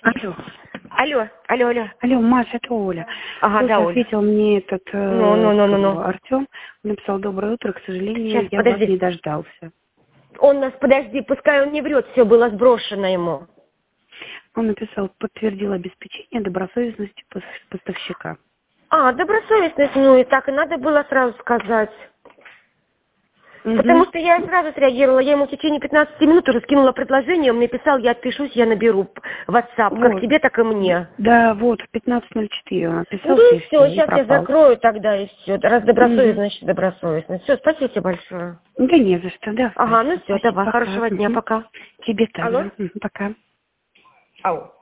Алло. Алло. Алло, Маша, это Оля. Ага, Слушай, да, Оля. ответил мне этот Артем. Написал: доброе утро, к сожалению, Сейчас, я вас подожди. не дождался. Подожди, пускай он не врет, все было сброшено ему. Он написал: подтвердил обеспечение добросовестности поставщика. Добросовестность, и так и надо было сразу сказать. Потому что я сразу среагировала, я ему в течение 15 минут уже скинула предложение, он мне писал, я отпишусь, я наберу в WhatsApp, Вот. как тебе, так и мне. Да, вот, в 15:04 он написал, И все, и сейчас я пропал. закрою тогда, и все. Раз добросовестность, значит добросовестность. Все, спасибо тебе большое. Да не за что, да. Ага, все, Спасибо, давай, пока. хорошего дня, пока. Тебе Алло? также. Пока. Ау.